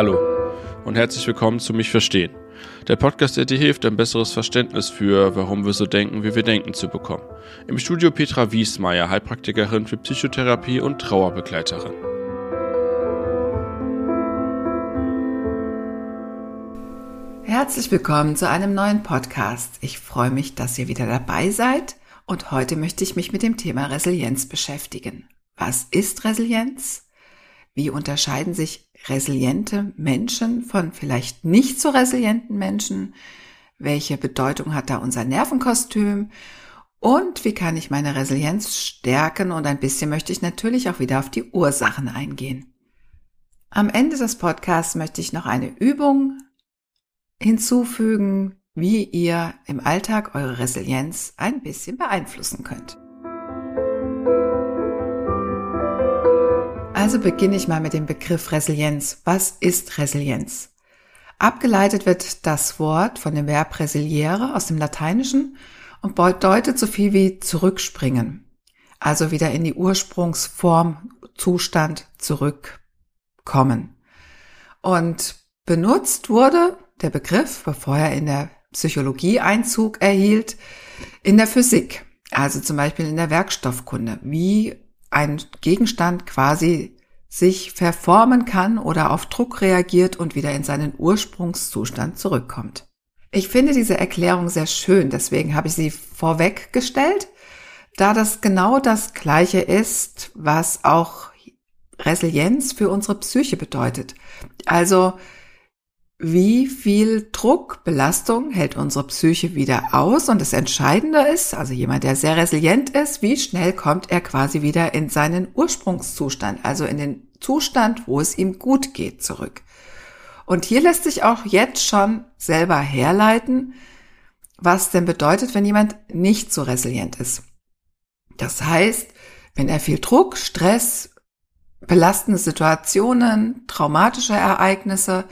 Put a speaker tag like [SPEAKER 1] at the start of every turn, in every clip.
[SPEAKER 1] Hallo und herzlich willkommen zu Mich Verstehen. Der Podcast, der dir hilft, ein besseres Verständnis für, warum wir so denken, wie wir denken, zu bekommen. Im Studio Petra Wiesmeier, Heilpraktikerin für Psychotherapie und Trauerbegleiterin.
[SPEAKER 2] Herzlich willkommen zu einem neuen Podcast. Ich freue mich, dass ihr wieder dabei seid und heute möchte ich mich mit dem Thema Resilienz beschäftigen. Was ist Resilienz? Wie unterscheiden sich resiliente Menschen von vielleicht nicht so resilienten Menschen? Welche Bedeutung hat da unser Nervenkostüm? Und wie kann ich meine Resilienz stärken? Und ein bisschen möchte ich natürlich auch wieder auf die Ursachen eingehen. Am Ende des Podcasts möchte ich noch eine Übung hinzufügen, wie ihr im Alltag eure Resilienz ein bisschen beeinflussen könnt. Also beginne ich mal mit dem Begriff Resilienz. Was ist Resilienz? Abgeleitet wird das Wort von dem Verb resiliere aus dem Lateinischen und bedeutet so viel wie zurückspringen. Also wieder in die Ursprungsform, Zustand zurückkommen. Und benutzt wurde der Begriff, bevor er in der Psychologie Einzug erhielt, in der Physik. Also zum Beispiel in der Werkstoffkunde, wie ein Gegenstand quasi sich verformen kann oder auf Druck reagiert und wieder in seinen Ursprungszustand zurückkommt. Ich finde diese Erklärung sehr schön, deswegen habe ich sie vorweggestellt, da das genau das Gleiche ist, was auch Resilienz für unsere Psyche bedeutet. Also wie viel Druck, Belastung hält unsere Psyche wieder aus? Und das Entscheidende ist, also jemand, der sehr resilient ist, wie schnell kommt er quasi wieder in seinen Ursprungszustand, also in den Zustand, wo es ihm gut geht, zurück. Und hier lässt sich auch jetzt schon selber herleiten, was denn bedeutet, wenn jemand nicht so resilient ist. Das heißt, wenn er viel Druck, Stress, belastende Situationen, traumatische Ereignisse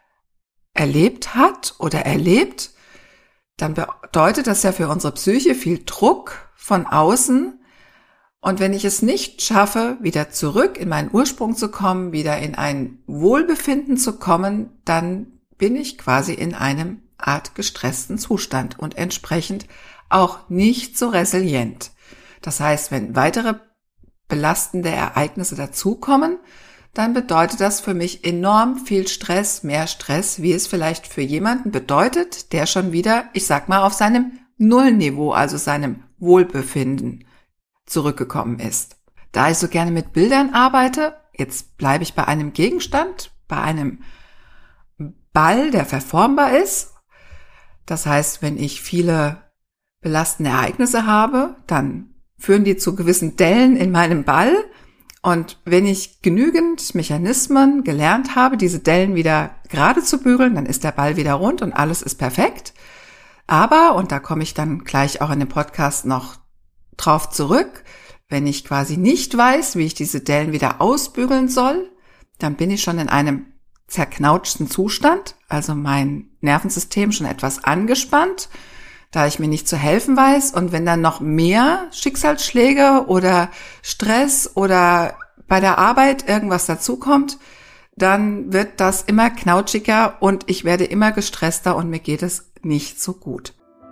[SPEAKER 2] erlebt hat oder erlebt, dann bedeutet das ja für unsere Psyche viel Druck von außen. Und wenn ich es nicht schaffe, wieder zurück in meinen Ursprung zu kommen, wieder in ein Wohlbefinden zu kommen, dann bin ich quasi in einem Art gestressten Zustand und entsprechend auch nicht so resilient. Das heißt, wenn weitere belastende Ereignisse dazukommen, dann bedeutet das für mich enorm viel Stress, mehr Stress, wie es vielleicht für jemanden bedeutet, der schon wieder, ich sag mal, auf seinem Nullniveau, also seinem Wohlbefinden zurückgekommen ist. Da ich so gerne mit Bildern arbeite, jetzt bleibe ich bei einem Gegenstand, bei einem Ball, der verformbar ist. Das heißt, wenn ich viele belastende Ereignisse habe, dann führen die zu gewissen Dellen in meinem Ball. Und wenn ich genügend Mechanismen gelernt habe, diese Dellen wieder gerade zu bügeln, dann ist der Ball wieder rund und alles ist perfekt. Aber, und da komme ich dann gleich auch in dem Podcast noch drauf zurück, wenn ich quasi nicht weiß, wie ich diese Dellen wieder ausbügeln soll, dann bin ich schon in einem zerknautschten Zustand, also mein Nervensystem schon etwas angespannt, da ich mir nicht zu helfen weiß. Und wenn dann noch mehr Schicksalsschläge oder Stress oder bei der Arbeit irgendwas dazukommt, dann wird das immer knautschiger und ich werde immer gestresster und mir geht es nicht so gut.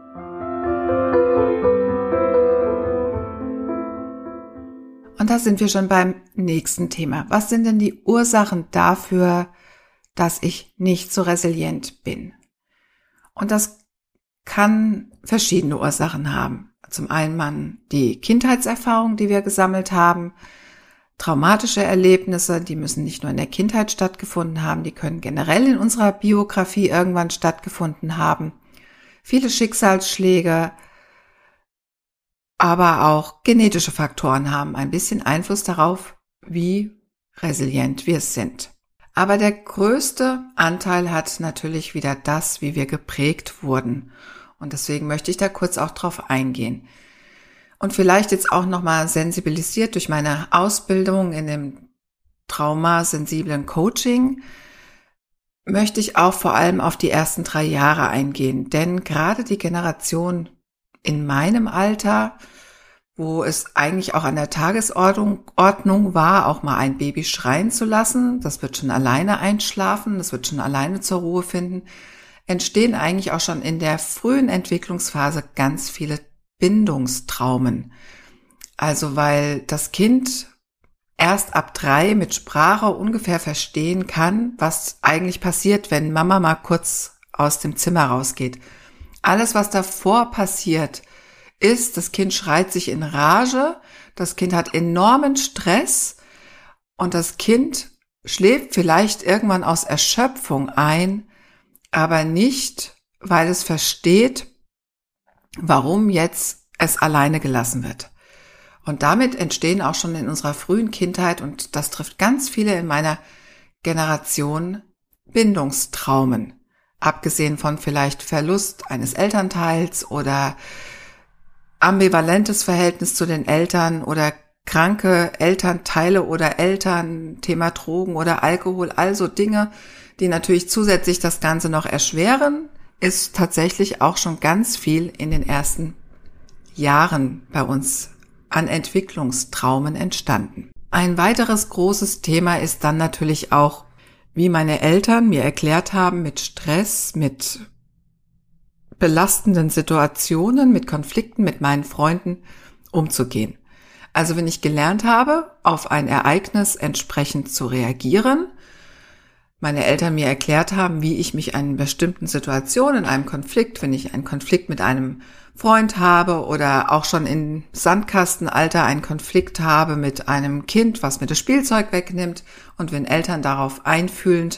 [SPEAKER 2] Und da sind wir schon beim nächsten Thema. Was sind denn die Ursachen dafür, dass ich nicht so resilient bin? Und das kann verschiedene Ursachen haben. Zum einen die Kindheitserfahrung, die wir gesammelt haben, traumatische Erlebnisse, die müssen nicht nur in der Kindheit stattgefunden haben, die können generell in unserer Biografie irgendwann stattgefunden haben. Viele Schicksalsschläge, aber auch genetische Faktoren haben ein bisschen Einfluss darauf, wie resilient wir sind. Aber der größte Anteil hat natürlich wieder das, wie wir geprägt wurden. Und deswegen möchte ich da kurz auch drauf eingehen. Und vielleicht jetzt auch nochmal sensibilisiert durch meine Ausbildung in dem traumasensiblen Coaching, möchte ich auch vor allem auf die ersten 3 Jahre eingehen. Denn gerade die Generation in meinem Alter, wo es eigentlich auch an der Tagesordnung war, auch mal ein Baby schreien zu lassen. Das wird schon alleine einschlafen, das wird schon alleine zur Ruhe finden. Entstehen eigentlich auch schon in der frühen Entwicklungsphase ganz viele Bindungstraumen. Also weil das Kind erst ab 3 mit Sprache ungefähr verstehen kann, was eigentlich passiert, wenn Mama mal kurz aus dem Zimmer rausgeht. Alles, was davor passiert, ist, das Kind schreit sich in Rage, das Kind hat enormen Stress und das Kind schläft vielleicht irgendwann aus Erschöpfung ein, aber nicht, weil es versteht, warum jetzt es alleine gelassen wird. Und damit entstehen auch schon in unserer frühen Kindheit, und das trifft ganz viele in meiner Generation, Bindungstraumen. Abgesehen von vielleicht Verlust eines Elternteils oder ambivalentes Verhältnis zu den Eltern oder kranke Elternteile oder Eltern, Thema Drogen oder Alkohol, also Dinge, die natürlich zusätzlich das Ganze noch erschweren, ist tatsächlich auch schon ganz viel in den ersten Jahren bei uns an Entwicklungstraumen entstanden. Ein weiteres großes Thema ist dann natürlich auch, wie meine Eltern mir erklärt haben, mit Stress, mit belastenden Situationen, mit Konflikten mit meinen Freunden umzugehen. Also wenn ich gelernt habe, auf ein Ereignis entsprechend zu reagieren, meine Eltern mir erklärt haben, wie ich mich in bestimmten Situationen, in einem Konflikt, wenn ich einen Konflikt mit einem Freund habe oder auch schon im Sandkastenalter einen Konflikt habe mit einem Kind, was mir das Spielzeug wegnimmt, und wenn Eltern darauf einfühlend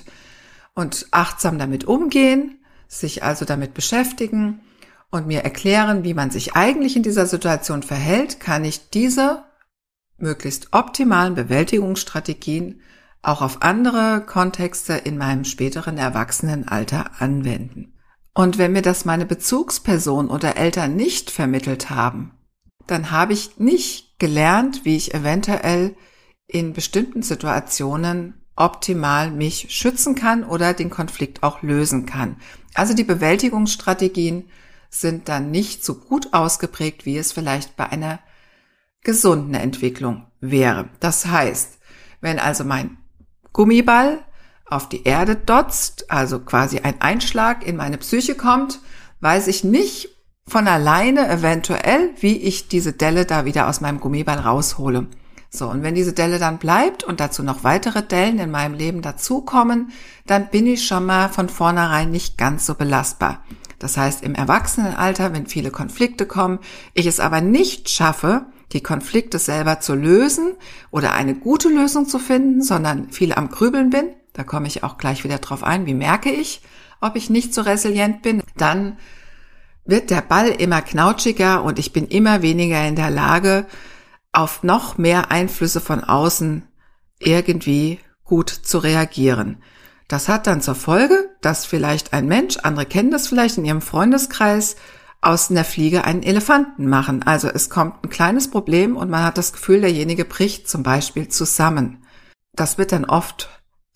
[SPEAKER 2] und achtsam damit umgehen, sich also damit beschäftigen und mir erklären, wie man sich eigentlich in dieser Situation verhält, kann ich diese möglichst optimalen Bewältigungsstrategien auch auf andere Kontexte in meinem späteren Erwachsenenalter anwenden. Und wenn mir das meine Bezugsperson oder Eltern nicht vermittelt haben, dann habe ich nicht gelernt, wie ich eventuell in bestimmten Situationen optimal mich schützen kann oder den Konflikt auch lösen kann. Also die Bewältigungsstrategien sind dann nicht so gut ausgeprägt, wie es vielleicht bei einer gesunden Entwicklung wäre. Das heißt, wenn also mein Gummiball auf die Erde dotzt, also quasi ein Einschlag in meine Psyche kommt, weiß ich nicht von alleine eventuell, wie ich diese Delle da wieder aus meinem Gummiball raushole. So, und wenn diese Delle dann bleibt und dazu noch weitere Dellen in meinem Leben dazukommen, dann bin ich schon mal von vornherein nicht ganz so belastbar. Das heißt, im Erwachsenenalter, wenn viele Konflikte kommen, ich es aber nicht schaffe, die Konflikte selber zu lösen oder eine gute Lösung zu finden, sondern viel am Grübeln bin, da komme ich auch gleich wieder drauf ein, wie merke ich, ob ich nicht so resilient bin, dann wird der Ball immer knautschiger und ich bin immer weniger in der Lage, auf noch mehr Einflüsse von außen irgendwie gut zu reagieren. Das hat dann zur Folge, dass vielleicht ein Mensch, andere kennen das vielleicht in ihrem Freundeskreis, aus einer Fliege einen Elefanten machen. Also es kommt ein kleines Problem und man hat das Gefühl, derjenige bricht zum Beispiel zusammen. Das wird dann oft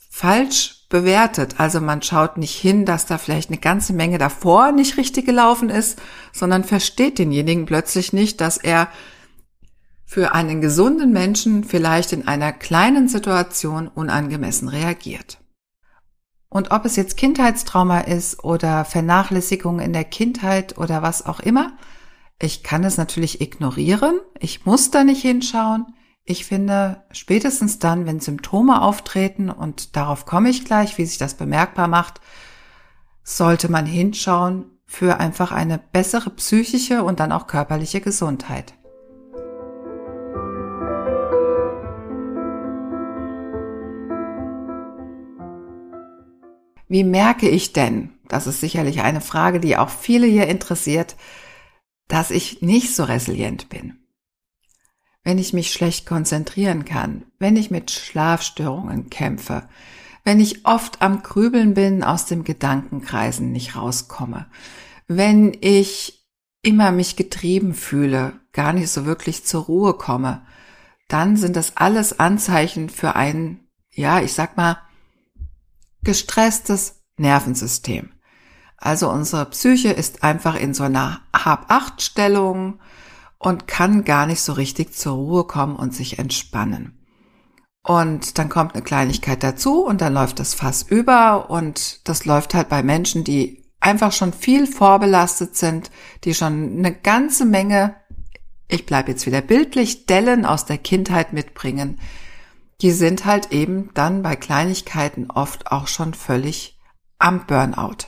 [SPEAKER 2] falsch bewertet. Also man schaut nicht hin, dass da vielleicht eine ganze Menge davor nicht richtig gelaufen ist, sondern versteht denjenigen plötzlich nicht, dass er für einen gesunden Menschen vielleicht in einer kleinen Situation unangemessen reagiert. Und ob es jetzt Kindheitstrauma ist oder Vernachlässigung in der Kindheit oder was auch immer, ich kann es natürlich ignorieren, ich muss da nicht hinschauen. Ich finde, spätestens dann, wenn Symptome auftreten, und darauf komme ich gleich, wie sich das bemerkbar macht, sollte man hinschauen für einfach eine bessere psychische und dann auch körperliche Gesundheit. Wie merke ich denn, das ist sicherlich eine Frage, die auch viele hier interessiert, dass ich nicht so resilient bin? Wenn ich mich schlecht konzentrieren kann, wenn ich mit Schlafstörungen kämpfe, wenn ich oft am Grübeln bin, aus dem Gedankenkreisen nicht rauskomme, wenn ich immer mich getrieben fühle, gar nicht so wirklich zur Ruhe komme, dann sind das alles Anzeichen für ein, gestresstes Nervensystem. Also unsere Psyche ist einfach in so einer Hab-Acht-Stellung und kann gar nicht so richtig zur Ruhe kommen und sich entspannen. Und dann kommt eine Kleinigkeit dazu und dann läuft das Fass über und das läuft halt bei Menschen, die einfach schon viel vorbelastet sind, die schon eine ganze Menge, ich bleibe jetzt wieder bildlich, Dellen aus der Kindheit mitbringen. Die sind halt eben dann bei Kleinigkeiten oft auch schon völlig am Burnout.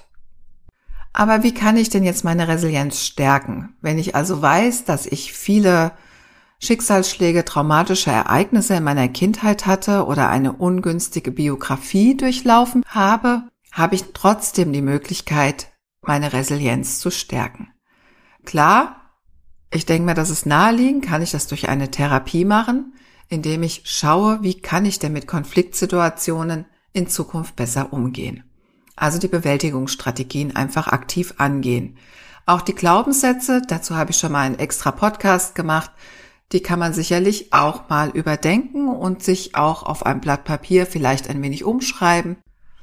[SPEAKER 2] Aber wie kann ich denn jetzt meine Resilienz stärken? Wenn ich also weiß, dass ich viele Schicksalsschläge, traumatische Ereignisse in meiner Kindheit hatte oder eine ungünstige Biografie durchlaufen habe, habe ich trotzdem die Möglichkeit, meine Resilienz zu stärken. Klar, ich denke mir, das ist naheliegend, kann ich das durch eine Therapie machen, indem ich schaue, wie kann ich denn mit Konfliktsituationen in Zukunft besser umgehen. Also die Bewältigungsstrategien einfach aktiv angehen. Auch die Glaubenssätze, dazu habe ich schon mal einen extra Podcast gemacht, die kann man sicherlich auch mal überdenken und sich auch auf einem Blatt Papier vielleicht ein wenig umschreiben.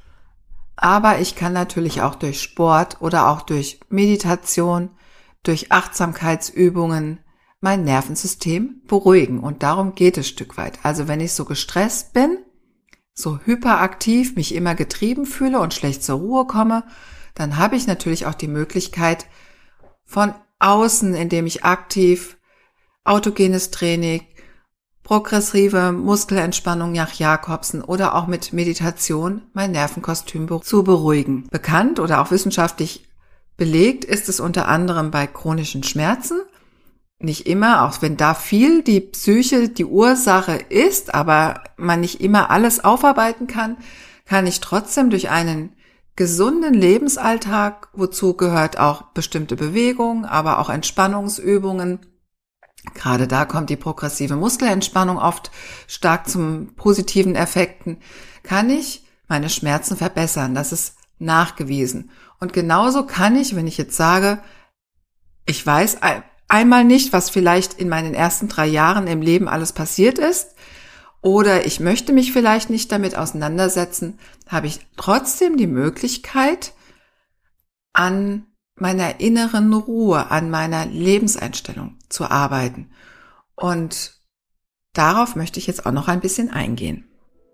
[SPEAKER 2] Aber ich kann natürlich auch durch Sport oder auch durch Meditation, durch Achtsamkeitsübungen mein Nervensystem beruhigen. Und darum geht es ein Stück weit. Also wenn ich so gestresst bin, so hyperaktiv, mich immer getrieben fühle und schlecht zur Ruhe komme, dann habe ich natürlich auch die Möglichkeit von außen, indem ich aktiv autogenes Training, progressive Muskelentspannung nach Jakobsen oder auch mit Meditation mein Nervenkostüm zu beruhigen. Bekannt oder auch wissenschaftlich belegt ist es unter anderem bei chronischen Schmerzen. Nicht immer, auch wenn da viel die Psyche die Ursache ist, aber man nicht immer alles aufarbeiten kann, kann ich trotzdem durch einen gesunden Lebensalltag, wozu gehört auch bestimmte Bewegung, aber auch Entspannungsübungen. Gerade da kommt die progressive Muskelentspannung oft stark zum positiven Effekten. Kann ich meine Schmerzen verbessern? Das ist nachgewiesen. Und genauso kann ich, wenn ich jetzt sage, ich weiß einmal nicht, was vielleicht in meinen ersten 3 Jahren im Leben alles passiert ist, oder ich möchte mich vielleicht nicht damit auseinandersetzen, habe ich trotzdem die Möglichkeit, an meiner inneren Ruhe, an meiner Lebenseinstellung zu arbeiten. Und darauf möchte ich jetzt auch noch ein bisschen eingehen.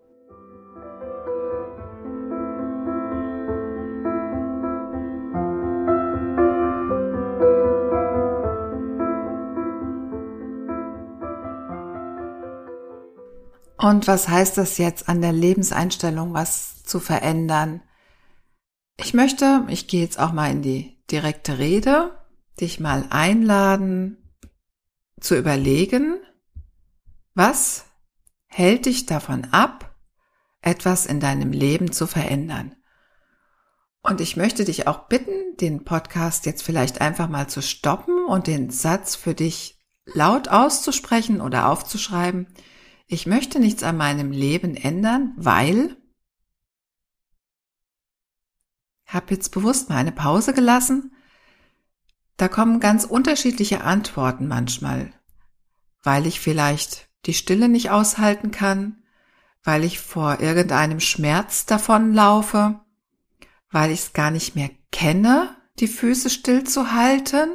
[SPEAKER 2] Und was heißt das jetzt an der Lebenseinstellung, was zu verändern? Ich gehe jetzt auch mal in die direkte Rede, dich mal einladen, zu überlegen, was hält dich davon ab, etwas in deinem Leben zu verändern. Und ich möchte dich auch bitten, den Podcast jetzt vielleicht einfach mal zu stoppen und den Satz für dich laut auszusprechen oder aufzuschreiben. Ich möchte nichts an meinem Leben ändern, weil... Hab jetzt bewusst mal eine Pause gelassen. Da kommen ganz unterschiedliche Antworten manchmal, weil ich vielleicht die Stille nicht aushalten kann, weil ich vor irgendeinem Schmerz davonlaufe, weil ich es gar nicht mehr kenne, die Füße stillzuhalten,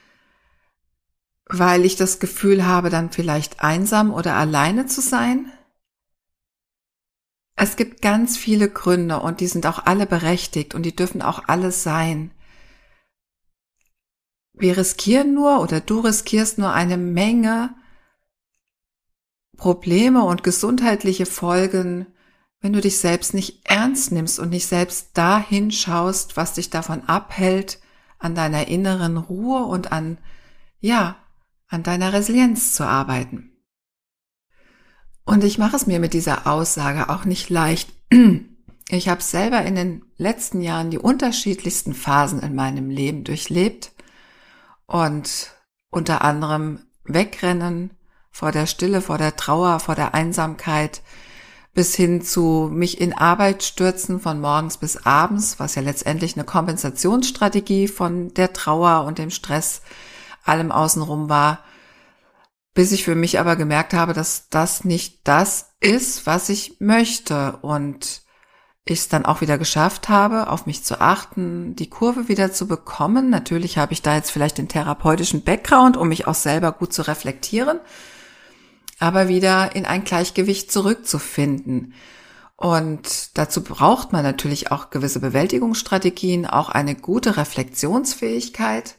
[SPEAKER 2] weil ich das Gefühl habe, dann vielleicht einsam oder alleine zu sein. Es gibt ganz viele Gründe und die sind auch alle berechtigt und die dürfen auch alle sein. Wir riskieren nur oder du riskierst nur eine Menge Probleme und gesundheitliche Folgen, wenn du dich selbst nicht ernst nimmst und nicht selbst dahin schaust, was dich davon abhält, an deiner inneren Ruhe und an deiner Resilienz zu arbeiten. Und ich mache es mir mit dieser Aussage auch nicht leicht. Ich habe selber in den letzten Jahren die unterschiedlichsten Phasen in meinem Leben durchlebt und unter anderem Wegrennen vor der Stille, vor der Trauer, vor der Einsamkeit, bis hin zu mich in Arbeit stürzen von morgens bis abends, was ja letztendlich eine Kompensationsstrategie von der Trauer und dem Stress allem außenrum war, bis ich für mich aber gemerkt habe, dass das nicht das ist, was ich möchte. Und ich es dann auch wieder geschafft habe, auf mich zu achten, die Kurve wieder zu bekommen. Natürlich habe ich da jetzt vielleicht den therapeutischen Background, um mich auch selber gut zu reflektieren, aber wieder in ein Gleichgewicht zurückzufinden. Und dazu braucht man natürlich auch gewisse Bewältigungsstrategien, auch eine gute Reflexionsfähigkeit.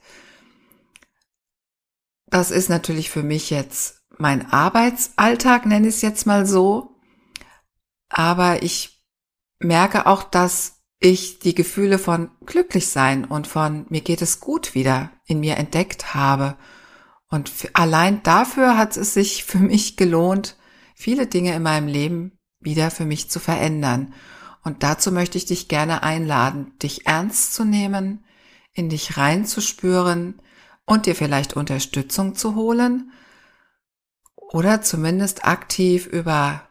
[SPEAKER 2] Das ist natürlich für mich jetzt mein Arbeitsalltag, nenne ich es jetzt mal so. Aber ich merke auch, dass ich die Gefühle von Glücklichsein und von mir geht es gut wieder in mir entdeckt habe. Und allein dafür hat es sich für mich gelohnt, viele Dinge in meinem Leben wieder für mich zu verändern. Und dazu möchte ich dich gerne einladen, dich ernst zu nehmen, in dich reinzuspüren und dir vielleicht Unterstützung zu holen oder zumindest aktiv über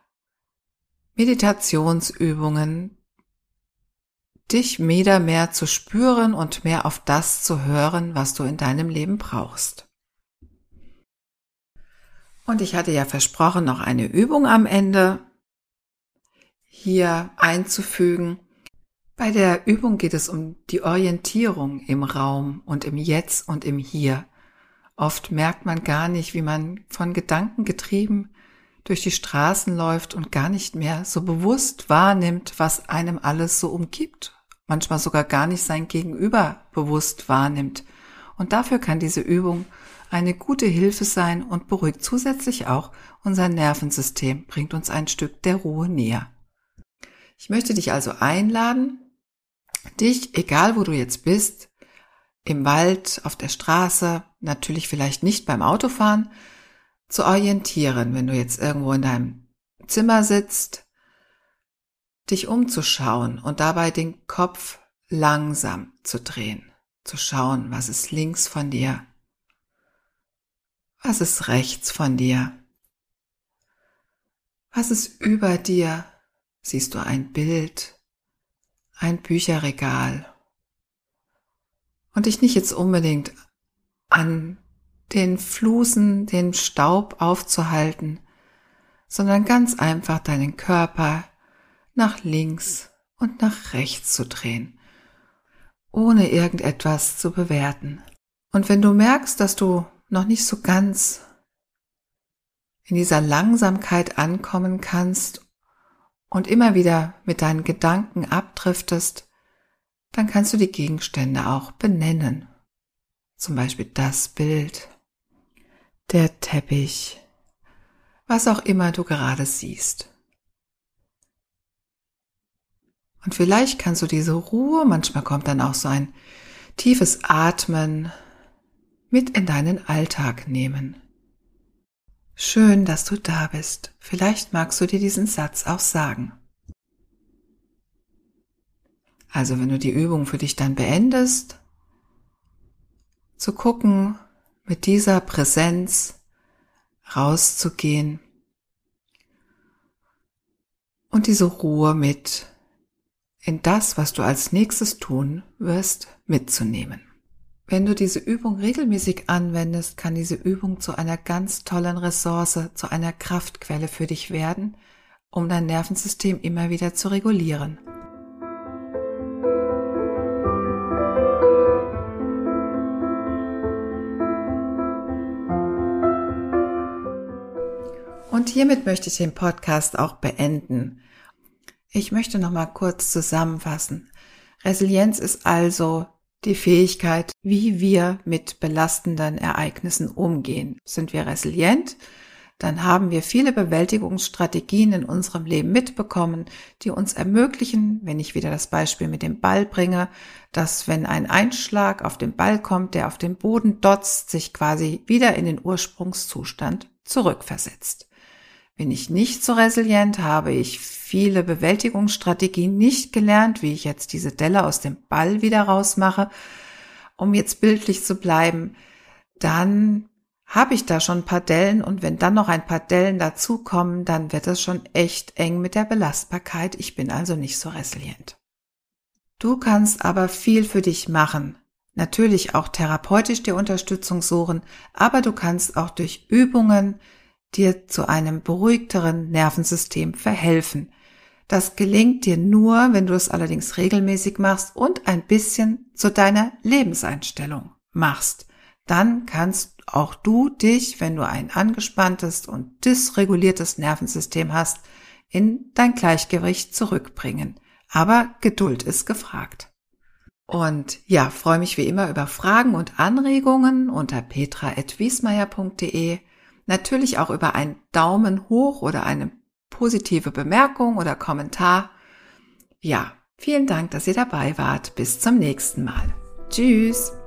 [SPEAKER 2] Meditationsübungen, dich wieder mehr zu spüren und mehr auf das zu hören, was du in deinem Leben brauchst. Und ich hatte ja versprochen, noch eine Übung am Ende hier einzufügen. Bei der Übung geht es um die Orientierung im Raum und im Jetzt und im Hier. Oft merkt man gar nicht, wie man von Gedanken getrieben durch die Straßen läuft und gar nicht mehr so bewusst wahrnimmt, was einem alles so umgibt. Manchmal sogar gar nicht sein Gegenüber bewusst wahrnimmt. Und dafür kann diese Übung eine gute Hilfe sein und beruhigt zusätzlich auch unser Nervensystem, bringt uns ein Stück der Ruhe näher. Ich möchte dich also einladen, dich, egal wo du jetzt bist, im Wald, auf der Straße, natürlich vielleicht nicht beim Autofahren, zu orientieren, wenn du jetzt irgendwo in deinem Zimmer sitzt, dich umzuschauen und dabei den Kopf langsam zu drehen, zu schauen, was ist links von dir, was ist rechts von dir, was ist über dir, siehst du ein Bild, ein Bücherregal und dich nicht jetzt unbedingt an den Flusen, den Staub aufzuhalten, sondern ganz einfach deinen Körper nach links und nach rechts zu drehen, ohne irgendetwas zu bewerten. Und wenn du merkst, dass du noch nicht so ganz in dieser Langsamkeit ankommen kannst und immer wieder mit deinen Gedanken abdriftest, dann kannst du die Gegenstände auch benennen. Zum Beispiel das Bild, der Teppich, was auch immer du gerade siehst. Und vielleicht kannst du diese Ruhe, manchmal kommt dann auch so ein tiefes Atmen, mit in deinen Alltag nehmen. Schön, dass du da bist. Vielleicht magst du dir diesen Satz auch sagen. Also wenn du die Übung für dich dann beendest, zu gucken, mit dieser Präsenz rauszugehen und diese Ruhe mit in das, was du als nächstes tun wirst, mitzunehmen. Wenn du diese Übung regelmäßig anwendest, kann diese Übung zu einer ganz tollen Ressource, zu einer Kraftquelle für dich werden, um dein Nervensystem immer wieder zu regulieren. Und hiermit möchte ich den Podcast auch beenden. Ich möchte noch mal kurz zusammenfassen. Resilienz ist also die Fähigkeit, wie wir mit belastenden Ereignissen umgehen. Sind wir resilient, dann haben wir viele Bewältigungsstrategien in unserem Leben mitbekommen, die uns ermöglichen, wenn ich wieder das Beispiel mit dem Ball bringe, dass wenn ein Einschlag auf den Ball kommt, der auf den Boden dotzt, sich quasi wieder in den Ursprungszustand zurückversetzt. Bin ich nicht so resilient, habe ich viele Bewältigungsstrategien nicht gelernt, wie ich jetzt diese Delle aus dem Ball wieder rausmache, um jetzt bildlich zu bleiben, dann habe ich da schon ein paar Dellen und wenn dann noch ein paar Dellen dazukommen, dann wird es schon echt eng mit der Belastbarkeit. Ich bin also nicht so resilient. Du kannst aber viel für dich machen. Natürlich auch therapeutisch dir Unterstützung suchen, aber du kannst auch durch Übungen dir zu einem beruhigteren Nervensystem verhelfen. Das gelingt dir nur, wenn du es allerdings regelmäßig machst und ein bisschen zu deiner Lebenseinstellung machst. Dann kannst auch du dich, wenn du ein angespanntes und dysreguliertes Nervensystem hast, in dein Gleichgewicht zurückbringen. Aber Geduld ist gefragt. Und ja, freue mich wie immer über Fragen und Anregungen unter petra@wiesmayer.de. Natürlich auch über einen Daumen hoch oder eine positive Bemerkung oder Kommentar. Ja, vielen Dank, dass ihr dabei wart. Bis zum nächsten Mal. Tschüss.